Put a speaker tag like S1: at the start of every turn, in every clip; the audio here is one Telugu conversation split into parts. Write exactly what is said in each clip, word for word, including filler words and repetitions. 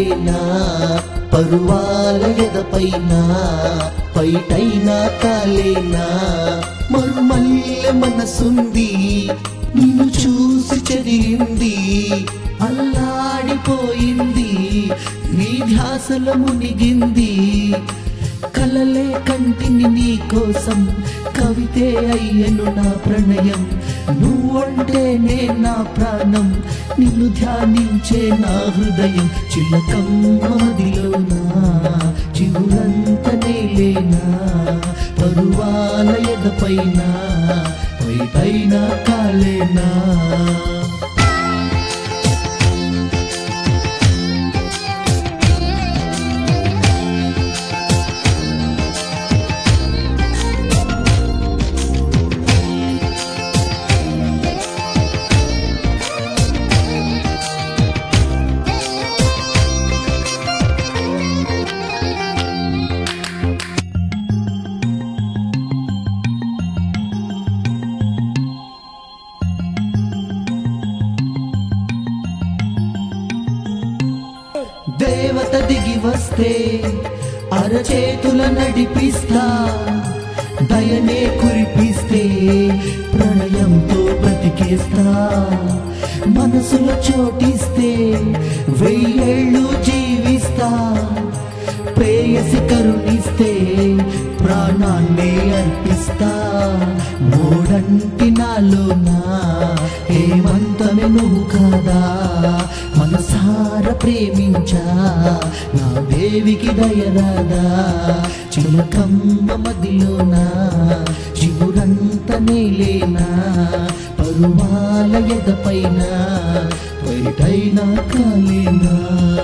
S1: కాలేనా పరువాల ఎదపైన పైటైనా కాలేనా మరుమల్లె మనసుంది నిన్ను చూసి చెదిరింది అల్లాడిపోయింది నీ ధ్యాసల మునిగింది కలలే కంటిని నీ కోసం కవితే అయ్యను నా ప్రణయం నువ్వంటే నే నా ప్రాణం నిన్ను ధ్యానించే నా హృదయం చిలకమ్మ మదిలోనా చిగురంత నేలేనా పరువాల ఎదపైన పైటైన కాలేనా దేవత దిగి వస్తే అరచేతుల నడిపిస్తా దయనే కురిపిస్తే ప్రణయంతో బ్రతికేస్తా మనసులో చోటిస్తే వెయ్యేళ్ళు జీవిస్తా ప్రేయసి కరుణిస్తే ప్రాణాన్నే అర్పిస్తా మూడంటి నాలోనా ఏమంతమే నువ్వు కాదా మనసార ప్రేమించా నా దేవికి దయరాదా చిలకమ్మ మదిలోనా చిగురంత నేలేనా పరువాల ఎదపైన పైటైన కాలేనా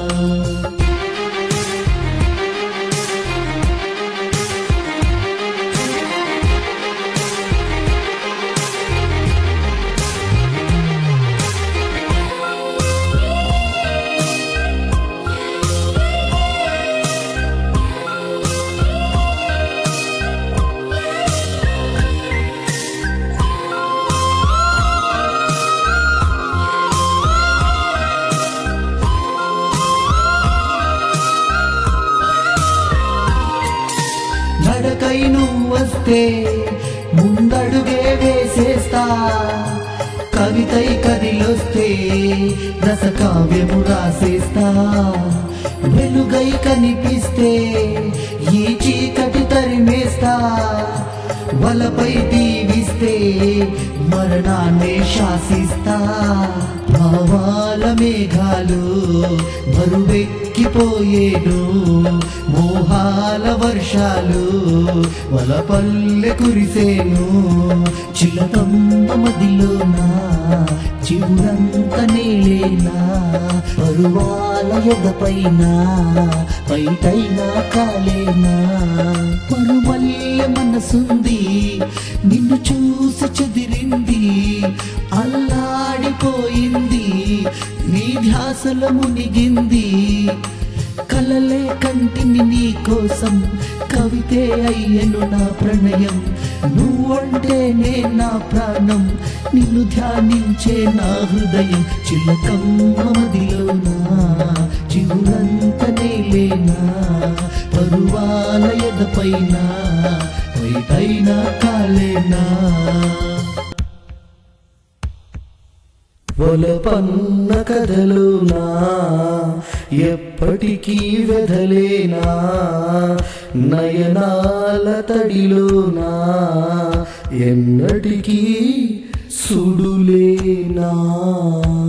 S1: నడకై నువ్వు వస్తే ముందడుగే వేసేస్తా కవితై కదిలొస్తే రసకావ్యము రాసేస్తా వెలుగై కనిపిస్తే ఈ చీకటి తరిమేస్తా వలపై దీవిస్తే మరణాన్నే శాసిస్తా భావాల మేఘాలు బరువెక్కిపోయేను మోహాల వర్షాలు వలపల్లె కురిసేను చిలకమ్మ మదిలోనా చివురంత నేలేనా పరువాల ఎదపైన పైటైన కాలేనా మరుమల్లె మనసుంది నిన్ను చూసి చెదిరింది అల్లాడిపోయింది నీ ధ్యాసల మునిగింది కలలే కంటిని నీ కోసం కవితే అయ్యను నా ప్రణయం నువ్వంటే నే నా ప్రాణం నిన్ను ధ్యానించే నా హృదయం చిలకమ్మ మదిలోనా చిగురంత నేలేనా పరువాల ఎదపైన పైటైన కాలేనా వలపన్న కథలోనా ఎప్పటికీ వెదలేనా నయనాల తడిలోనా ఎన్నటికీ సుడులేనా